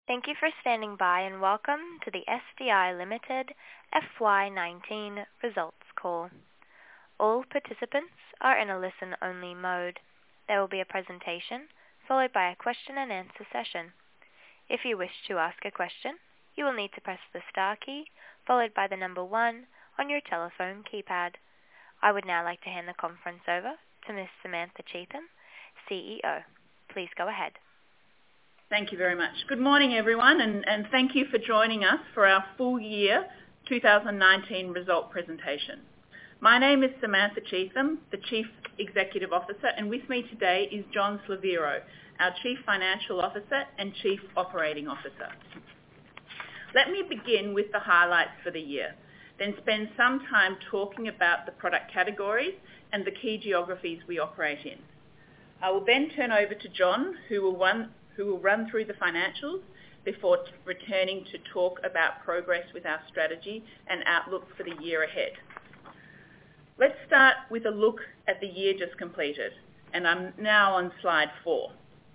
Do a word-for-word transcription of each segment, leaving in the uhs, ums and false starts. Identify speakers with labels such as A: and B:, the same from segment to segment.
A: Thank you for standing by and welcome to the S D I Limited F Y nineteen results call. All participants are in a listen-only mode. There will be a presentation followed by a question and answer session. If you wish to ask a question, you will need to press the star key followed by the number one on your telephone keypad. I would now like to hand the conference over to Miss Samantha Cheetham, C E O. Please go ahead.
B: Thank you very much. Good morning, everyone, and, and thank you for joining us for our full year two thousand nineteen result presentation. My name is Samantha Cheetham, the Chief Executive Officer, and with me today is John Slaviero, our Chief Financial Officer and Chief Operating Officer. Let me begin with the highlights for the year, then spend some time talking about the product categories and the key geographies we operate in. I will then turn over to John, who will run who will run through the financials before t- returning to talk about progress with our strategy and outlook for the year ahead. Let's start with a look at the year just completed, and I'm now on slide four.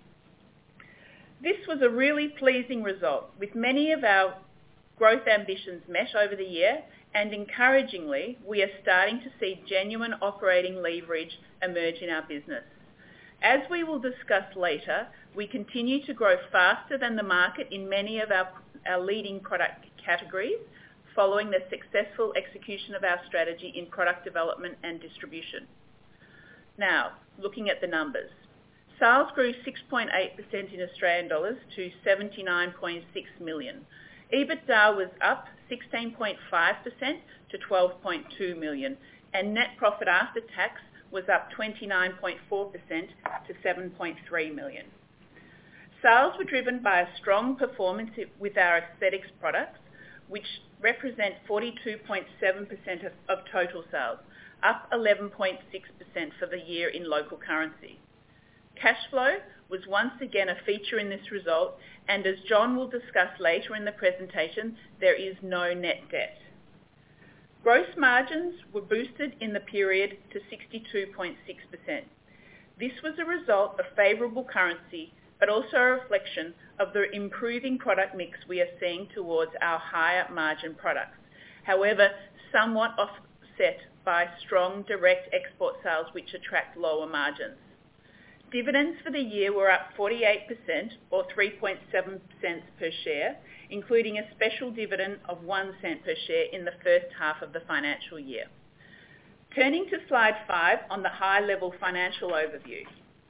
B: This was a really pleasing result, with many of our growth ambitions met over the year, and encouragingly, we are starting to see genuine operating leverage emerge in our business. As we will discuss later, we continue to grow faster than the market in many of our, our leading product categories, following the successful execution of our strategy in product development and distribution. Now, looking at the numbers. Sales grew six point eight percent in Australian dollars to seventy-nine point six million. EBITDA was up sixteen point five percent to twelve point two million, and net profit after tax was up twenty-nine point four percent to seven point three million. Sales were driven by a strong performance with our aesthetics products, which represent forty-two point seven percent of, of total sales, up eleven point six percent for the year in local currency. Cash flow was once again a feature in this result, and as John will discuss later in the presentation, there is no net debt. Gross margins were boosted in the period to sixty-two point six percent. This was a result of favourable currency, but also a reflection of the improving product mix we are seeing towards our higher margin products. However, somewhat offset by strong direct export sales which attract lower margins. Dividends for the year were up forty-eight percent or three point seven cents per share, including a special dividend of one cent per share in the first half of the financial year. Turning to slide five on the high-level financial overview.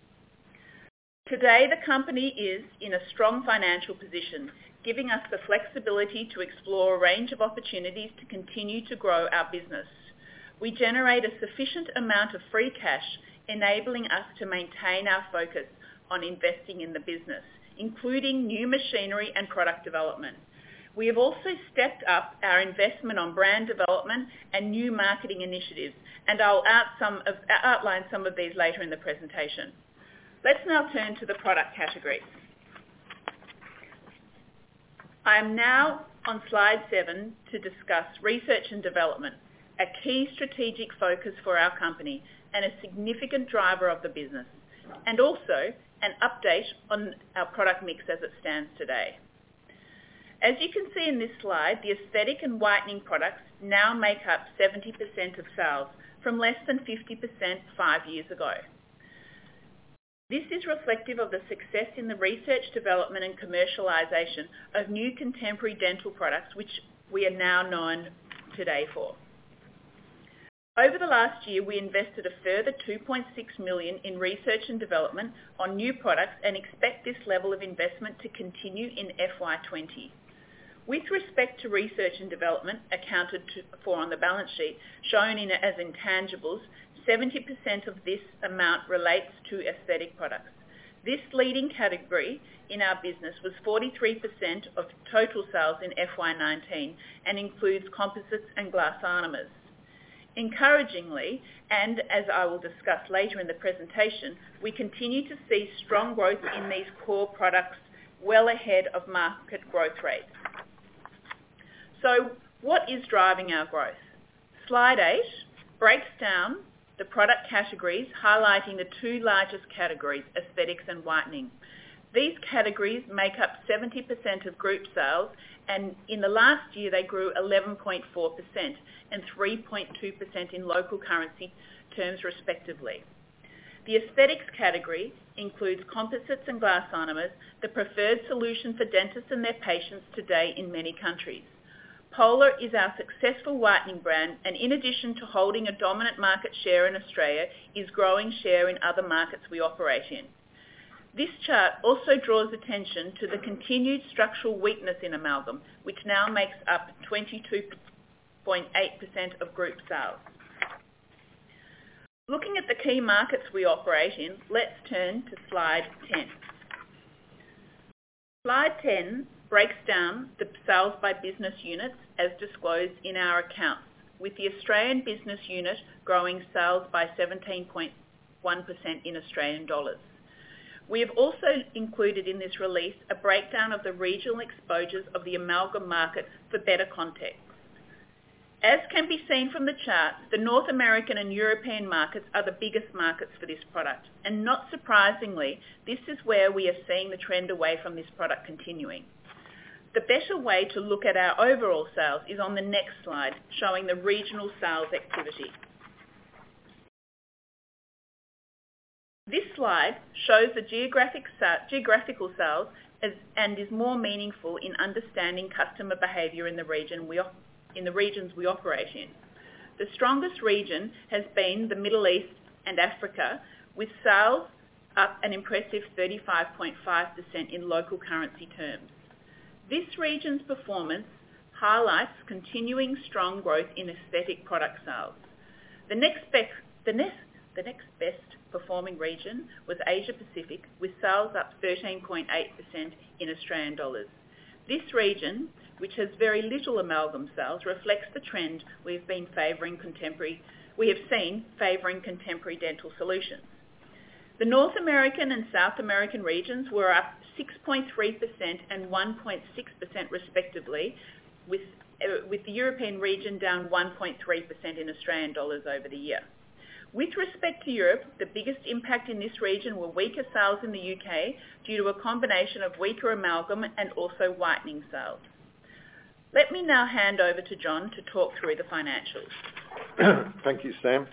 B: Today, the company is in a strong financial position, giving us the flexibility to explore a range of opportunities to continue to grow our business. We generate a sufficient amount of free cash, enabling us to maintain our focus on investing in the business, including new machinery and product development. We have also stepped up our investment on brand development and new marketing initiatives, and I'll out some of, outline some of these later in the presentation. Let's now turn to the product categories. I am now on slide seven to discuss research and development, a key strategic focus for our company and a significant driver of the business, and also an update on our product mix as it stands today. As you can see in this slide, the aesthetic and whitening products now make up seventy percent of sales, from less than fifty percent five years ago. This is reflective of the success in the research, development and commercialisation of new contemporary dental products, which we are now known today for. Over the last year, we invested a further two point six million dollars in research and development on new products and expect this level of investment to continue in F Y twenty. With respect to research and development accounted to, for on the balance sheet, shown in as intangibles, seventy percent of this amount relates to aesthetic products. This leading category in our business was forty-three percent of total sales in F Y nineteen and includes composites and glass ionomers. Encouragingly, and as I will discuss later in the presentation, we continue to see strong growth in these core products well ahead of market growth rates. So what is driving our growth? Slide eight breaks down the product categories, highlighting the two largest categories, aesthetics and whitening. These categories make up seventy percent of group sales, and in the last year they grew eleven point four percent and three point two percent in local currency terms respectively. The aesthetics category includes composites and glass ionomers, the preferred solution for dentists and their patients today in many countries. Polar is our successful whitening brand, and in addition to holding a dominant market share in Australia, is growing share in other markets we operate in. This chart also draws attention to the continued structural weakness in amalgam, which now makes up twenty-two point eight percent of group sales. Looking at the key markets we operate in, let's turn to slide ten. Slide ten breaks down the sales by business units as disclosed in our accounts, with the Australian business unit growing sales by seventeen point one percent in Australian dollars. We have also included in this release a breakdown of the regional exposures of the amalgam market for better context. As can be seen from the chart, the North American and European markets are the biggest markets for this product, and not surprisingly, this is where we are seeing the trend away from this product continuing. The better way to look at our overall sales is on the next slide, showing the regional sales activity. This slide shows the geographic geographical sales as, and is more meaningful in understanding customer behaviour in the region we in the regions we operate in. The strongest region has been the Middle East and Africa, with sales up an impressive thirty-five point five percent in local currency terms. This region's performance highlights continuing strong growth in aesthetic product sales. The next best, the next, the next best performing region was Asia Pacific, with sales up thirteen point eight percent in Australian dollars. This region, which has very little amalgam sales, reflects the trend we've been favouring contemporary, we have seen favouring contemporary dental solutions. The North American and South American regions were up six point three percent and one point six percent respectively, with, uh, with the European region down one point three percent in Australian dollars over the year. With respect to Europe, the biggest impact in this region were weaker sales in the U K due to a combination of weaker amalgam and also whitening sales. Let me now hand over to John to talk through the financials.
C: Thank you, Sam.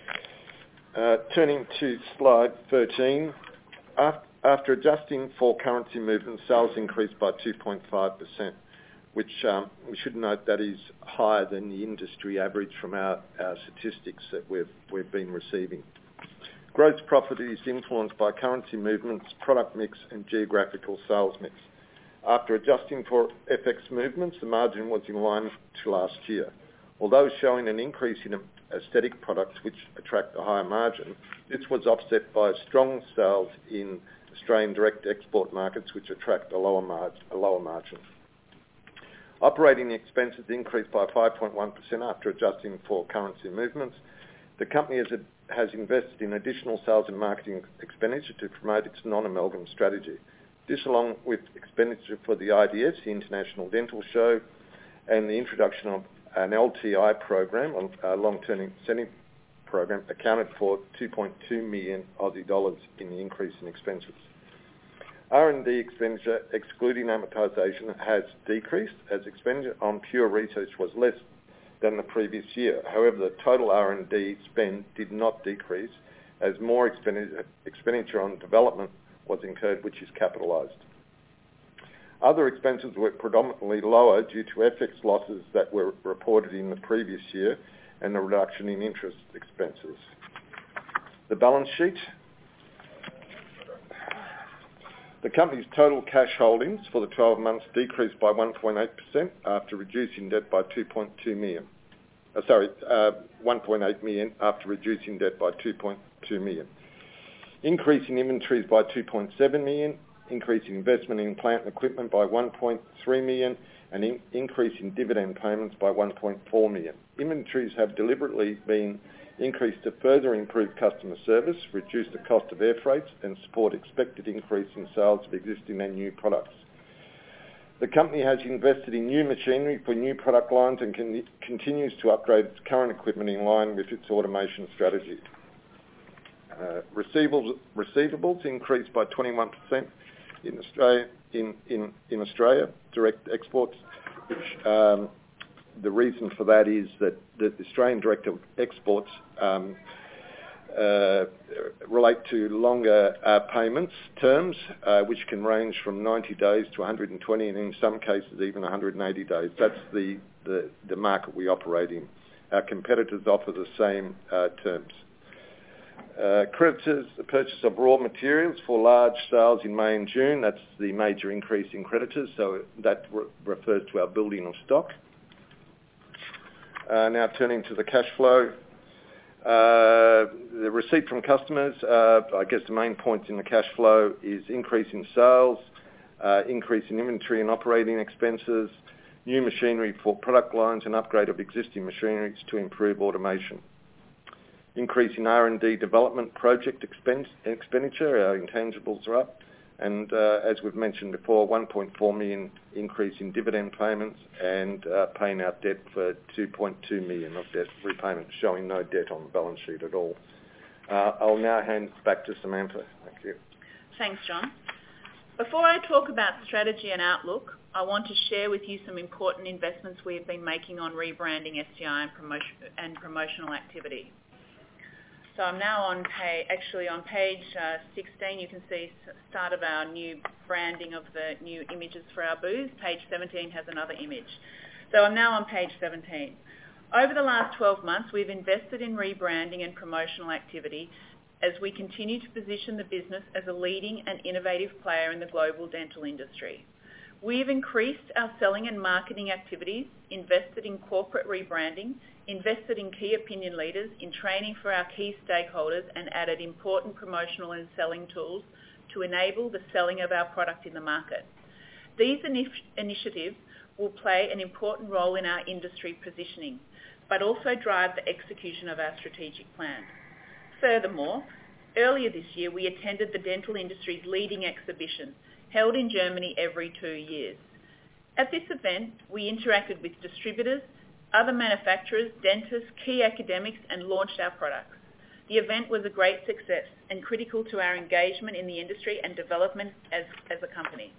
C: Uh, turning to slide thirteen, after adjusting for currency movements, sales increased by two point five percent, which um, we should note that is higher than the industry average from our, our statistics that we've, we've been receiving. Gross profit is influenced by currency movements, product mix and geographical sales mix. After adjusting for F X movements, the margin was in line to last year. Although showing an increase in aesthetic products which attract a higher margin, this was offset by strong sales in Australian direct export markets which attract a lower, mar- a lower margin. Operating expenses increased by five point one percent after adjusting for currency movements. The company has, a, has invested in additional sales and marketing expenditure to promote its non-amalgam strategy. This, along with expenditure for the I D S, the International Dental Show, and the introduction of an L T I program, a long-term incentive program, accounted for two point two million Aussie dollars in the increase in expenses. R and D expenditure, excluding amortisation, has decreased as expenditure on pure research was less than the previous year. However, the total R and D spend did not decrease as more expenditure, expenditure on development was incurred, which is capitalised. Other expenses were predominantly lower due to F X losses that were reported in the previous year and the reduction in interest expenses. The balance sheet. The company's total cash holdings for the twelve months decreased by one point eight percent after reducing debt by two point two million. Uh, sorry, uh, one point eight million after reducing debt by two point two million. Increase in inventories by two point seven million, increase in investment in plant and equipment by one point three million, and in increase in dividend payments by one point four million. Inventories have deliberately been increased to further improve customer service, reduce the cost of air freights, and support expected increase in sales of existing and new products. The company has invested in new machinery for new product lines and con- continues to upgrade its current equipment in line with its automation strategy. Uh, receivables, receivables increased by twenty-one percent in Australia, in, in, in Australia, direct exports, which um, the reason for that is that the Australian direct exports um, uh, relate to longer uh, payments terms, uh, which can range from ninety days to one hundred twenty, and in some cases even one hundred eighty days. That's the, the, the market we operate in. Our competitors offer the same uh, terms. Uh, creditors, the purchase of raw materials for large sales in May and June, that's the major increase in creditors, so that re- refers to our building of stock. Uh, now turning to the cash flow. Uh, the receipt from customers, uh, I guess the main point in the cash flow is increase in sales, uh, increase in inventory and operating expenses, new machinery for product lines and upgrade of existing machineries to improve automation. Increase in R and D development project expense, expenditure, our intangibles are up, and uh, as we've mentioned before, one point four million increase in dividend payments and uh, paying out debt for two point two million of debt repayment, showing no debt on the balance sheet at all. Uh, I'll now hand back to Samantha. Thank you.
B: Thanks, John. Before I talk about strategy and outlook, I want to share with you some important investments we have been making on rebranding S D I and, promotion, and promotional activity. So I'm now on page, actually on page uh, sixteen, you can see the start of our new branding of the new images for our booths. Page seventeen has another image. So I'm now on page seventeen. Over the last twelve months, we've invested in rebranding and promotional activity as we continue to position the business as a leading and innovative player in the global dental industry. We've increased our selling and marketing activities, invested in corporate rebranding, invested in key opinion leaders, in training for our key stakeholders, and added important promotional and selling tools to enable the selling of our product in the market. These inif- initiatives will play an important role in our industry positioning, but also drive the execution of our strategic plan. Furthermore, earlier this year we attended the dental industry's leading exhibition, held in Germany every two years. At this event, we interacted with distributors, other manufacturers, dentists, key academics, and launched our products. The event was a great success and critical to our engagement in the industry and development as, as a company.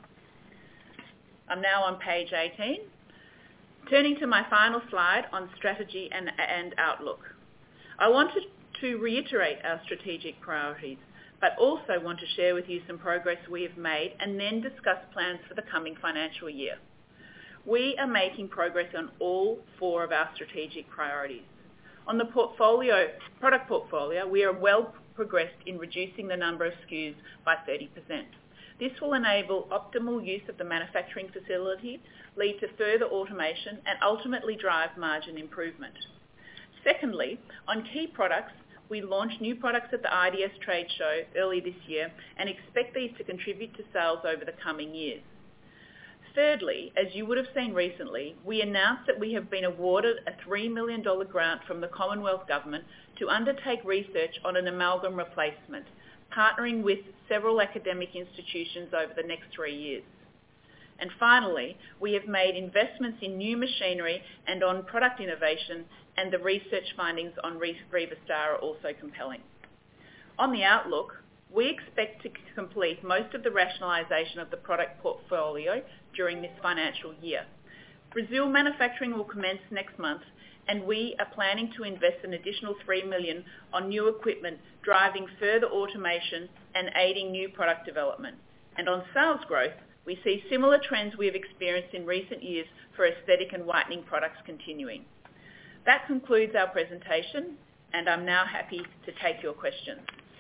B: I'm now on page eighteen. Turning to my final slide on strategy and, and outlook. I wanted to reiterate our strategic priorities, but also want to share with you some progress we have made and then discuss plans for the coming financial year. We are making progress on all four of our strategic priorities. On the portfolio, product portfolio, we are well progressed in reducing the number of S K Us by thirty percent. This will enable optimal use of the manufacturing facility, lead to further automation, and ultimately drive margin improvement. Secondly, on key products, we launched new products at the I D S trade show early this year and expect these to contribute to sales over the coming years. Thirdly, as you would have seen recently, we announced that we have been awarded a three million dollars grant from the Commonwealth Government to undertake research on an amalgam replacement, partnering with several academic institutions over the next three years. And finally, we have made investments in new machinery and on product innovation, and the research findings on Riva Star are also compelling. On the outlook, we expect to complete most of the rationalisation of the product portfolio during this financial year. Brazil manufacturing will commence next month, and we are planning to invest an additional three million dollars on new equipment, driving further automation and aiding new product development. And on sales growth, we see similar trends we have experienced in recent years for aesthetic and whitening products continuing. That concludes our presentation, and I'm now happy to take your questions.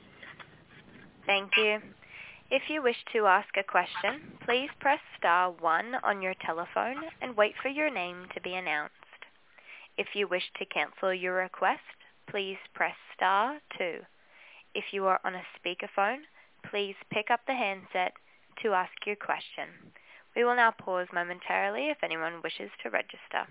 A: Thank you. If you wish to ask a question, please press star one on your telephone and wait for your name to be announced. If you wish to cancel your request, please press star two. If you are on a speakerphone, please pick up the handset to ask your question. We will now pause momentarily if anyone wishes to register.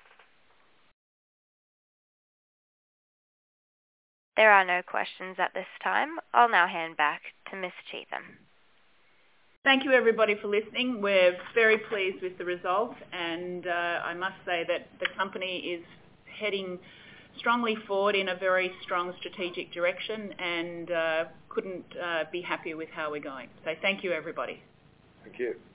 A: There are no questions at this time. I'll now hand back to Miz Cheetham.
B: Thank you everybody for listening. We're very pleased with the results, and uh, I must say that the company is heading strongly forward in a very strong strategic direction, and uh, couldn't uh, be happier with how we're going. So thank you everybody.
C: Thank you.